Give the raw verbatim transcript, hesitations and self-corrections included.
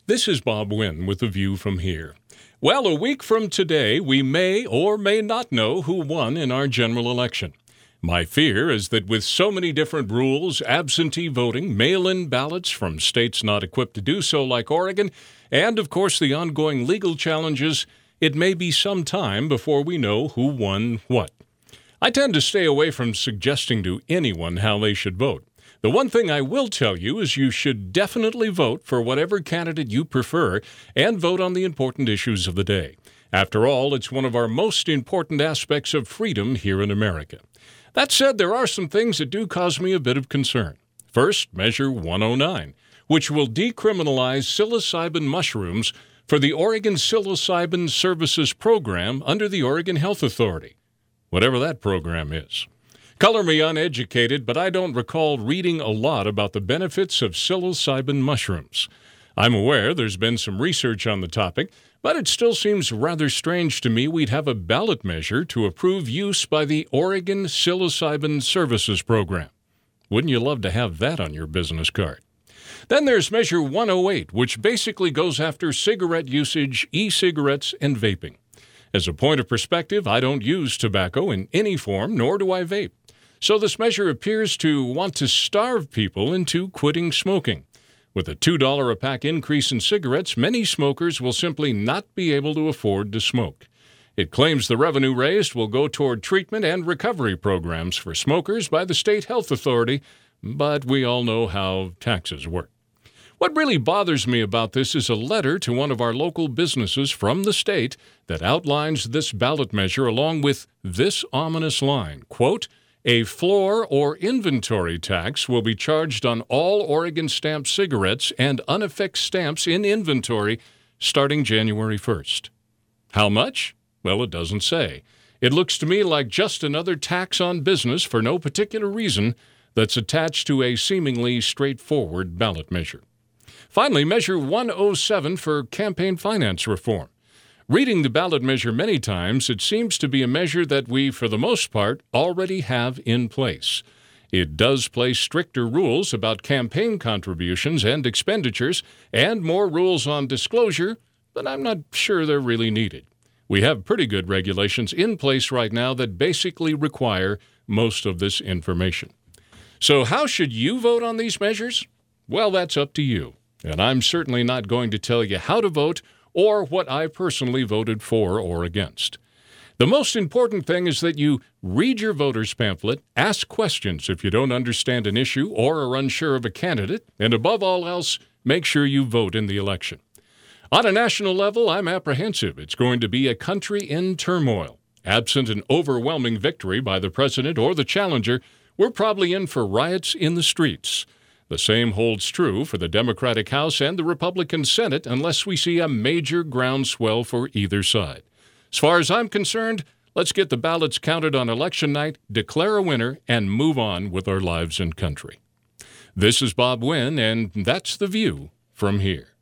This is Bob Wynn with The View from Here. Well, a week from today, we may or may not know who won in our general election. My fear is that with so many different rules, absentee voting, mail-in ballots from states not equipped to do so like Oregon, and of course the ongoing legal challenges, it may be some time before we know who won what. I tend to stay away from suggesting to anyone how they should vote. The one thing I will tell you is you should definitely vote for whatever candidate you prefer and vote on the important issues of the day. After all, it's one of our most important aspects of freedom here in America. That said, there are some things that do cause me a bit of concern. First, Measure one oh nine, which will decriminalize psilocybin mushrooms for the Oregon Psilocybin Services Program under the Oregon Health Authority, whatever that program is. Color me uneducated, but I don't recall reading a lot about the benefits of psilocybin mushrooms. I'm aware there's been some research on the topic, but it still seems rather strange to me we'd have a ballot measure to approve use by the Oregon Psilocybin Services Program. Wouldn't you love to have that on your business card? Then there's Measure one oh eight, which basically goes after cigarette usage, e-cigarettes, and vaping. As a point of perspective, I don't use tobacco in any form, nor do I vape. So this measure appears to want to starve people into quitting smoking. With a two dollars a pack increase in cigarettes, many smokers will simply not be able to afford to smoke. It claims the revenue raised will go toward treatment and recovery programs for smokers by the state health authority, but we all know how taxes work. What really bothers me about this is a letter to one of our local businesses from the state that outlines this ballot measure along with this ominous line, quote, "A floor or inventory tax will be charged on all Oregon stamped cigarettes and unaffixed stamps in inventory starting January first. How much? Well, it doesn't say. It looks to me like just another tax on business for no particular reason that's attached to a seemingly straightforward ballot measure. Finally, Measure one oh seven for campaign finance reform. Reading the ballot measure many times, it seems to be a measure that we, for the most part, already have in place. It does place stricter rules about campaign contributions and expenditures and more rules on disclosure, but I'm not sure they're really needed. We have pretty good regulations in place right now that basically require most of this information. So how should you vote on these measures? Well, that's up to you, and I'm certainly not going to tell you how to vote or what I personally voted for or against. The most important thing is that you read your voter's pamphlet, ask questions if you don't understand an issue or are unsure of a candidate, and above all else, make sure you vote in the election. On a national level, I'm apprehensive it's going to be a country in turmoil. Absent an overwhelming victory by the president or the challenger, we're probably in for riots in the streets. The same holds true for the Democratic House and the Republican Senate unless we see a major groundswell for either side. As far as I'm concerned, let's get the ballots counted on election night, declare a winner, and move on with our lives and country. This is Bob Wynn, and that's The View from Here.